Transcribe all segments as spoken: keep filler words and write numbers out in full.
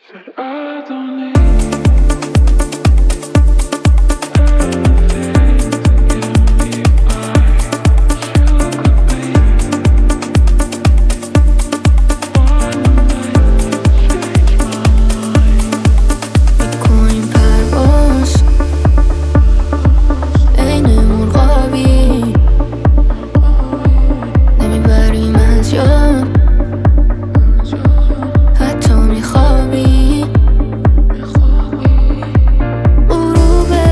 Said I don't need everything to get me by. You could be one night change my mind. میکنیم پرواز عین مرغابی، نمیبریم از یاد، حتی میخوابی. غروبه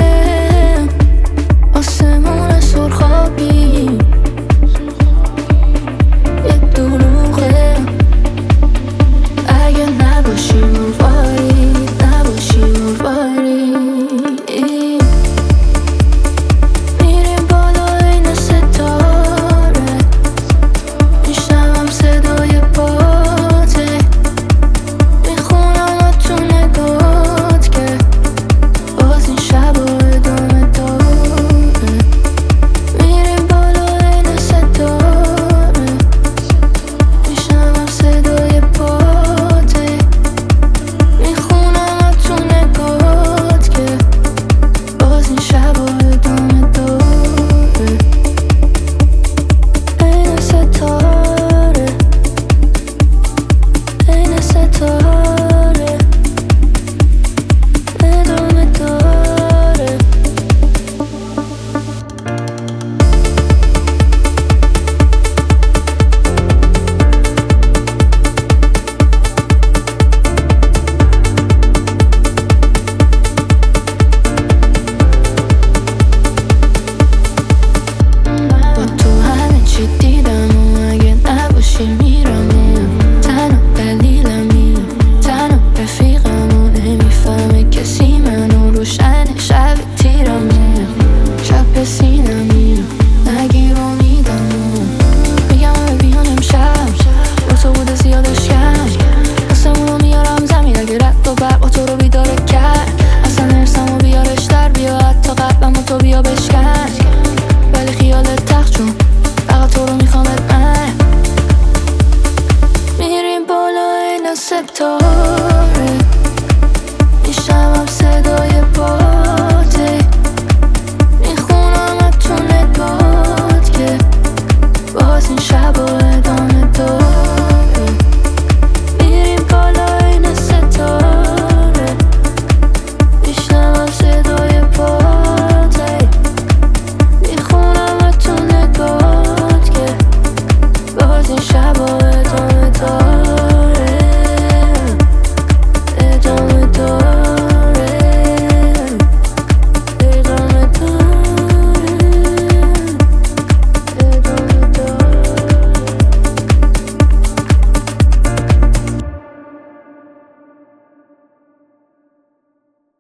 آسمون سرخابی، یه دروغه اگه نباشی مرواری، نباشی مرواری. میریم بالا این ستاره، میشنوم صدای پاته، میخونم تو نگات که باز این شب و ادامه داره. میریم بالا این ستاره، میشنوم صدای پاته، میخونم تو نگات که باز این شب و ادامه داره. این ستاره، این ستاره ادامه داره. با تو همه چی دیدم و اگه نباشی میرم و تنها دلیلمی، تنها رفیقم و نمیفهمه کسی منو، روشن شب تیرمه، شب به سینمی نگیر و میدم و میگم همه بیان امشب با تو بوده زیادش کم، حسمونو میارم زمین اگه رد و برق با تو رو بیداره کرد. اصلا نرسم و بیارش در بیا، حتی قلبم و تو بیا بشکن، ولی خیالت تخت چون فقط تو رو میخوامت من. میریم بالا این ستاره،